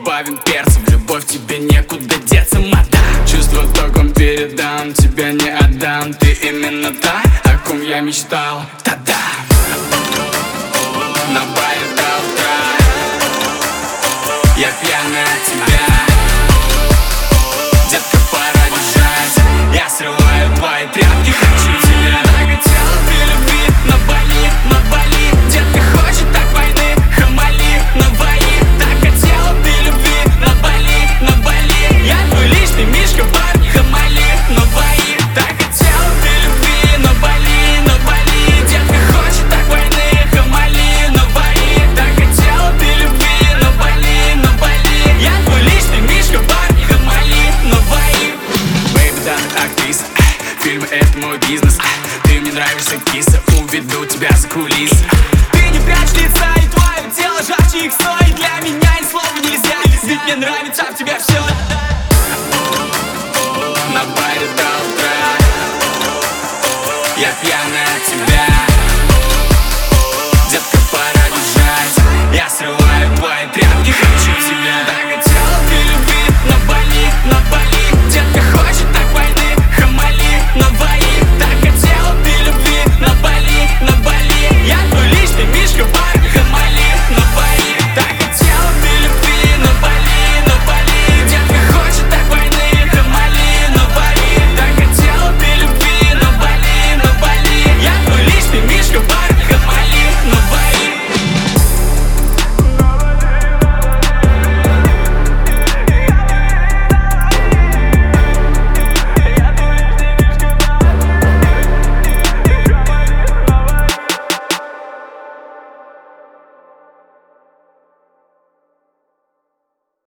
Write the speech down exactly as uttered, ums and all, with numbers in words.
добавим перца. В любовь тебе некуда деться, мадам. Чувство током передам, тебя не отдам. Ты именно та, о ком я мечтал. Та-да! На баре до утра я пьяный от тебя. Детка, пора бежать. Я срываю твои тряпки, хочу тебя. Так хотела ты любви, на Бали, на Бали. Детка хочет так войны, Хамали, Навали. Так хотела ты любви, на Бали, на Бали. Я твой личный мишка бар, Хамали, Навали. Так хотела ты любви, на Бали, на Бали. Детка хочет так войны, Хамали, Навали. Так хотела ты любви, на Бали, на Бали. Я твой личный мишка бар, Хамали, Навали. Бэйби, да, актриса, фильмы — это мой бизнес. Ты мне нравишься, киса, уведу тебя за кулисы. Ты не прячь лица, и твое тело жарче их стоит. Для меня ни слова нельзя, ведь мне нравится в тебя все.